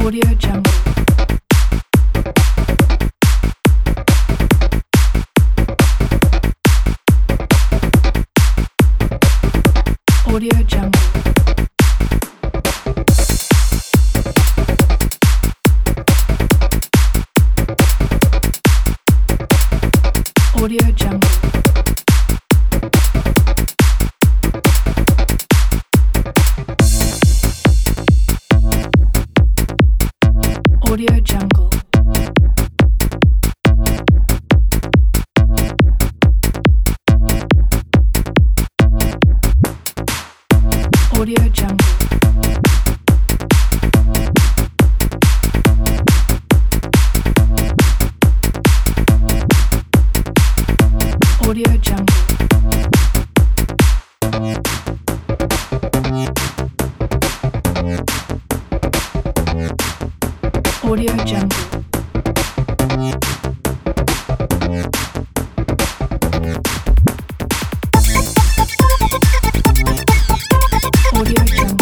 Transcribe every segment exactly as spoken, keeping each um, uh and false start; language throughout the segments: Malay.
Audio Jungle. Audio Jungle. Audio Jungle. Audio Jungle. Audio Jungle. Audio Jungle. Audio Jungle. Audio Jungle.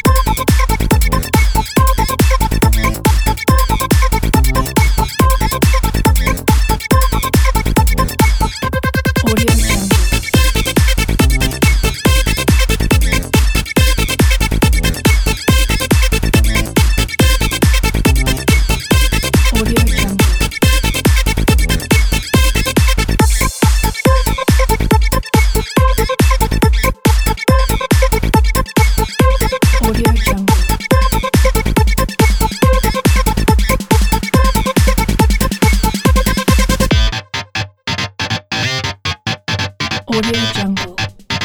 Audio Jungle.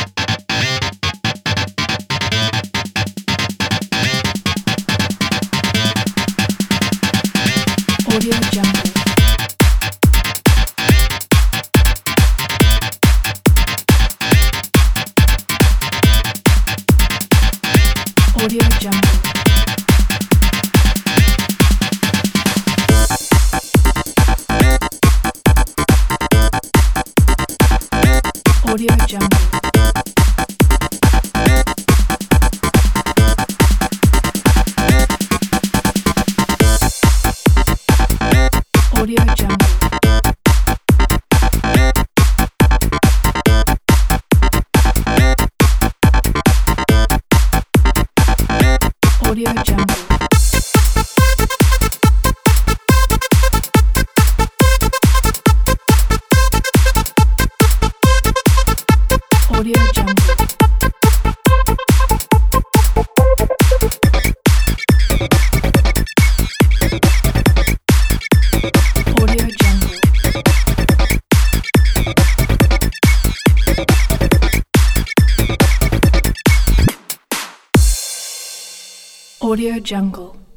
Audio Jungle. Audio Jungle. Audio Jungle. Audio Jungle. Audio Jungle. Audio Jungle. Audio Jungle. Audio Jungle.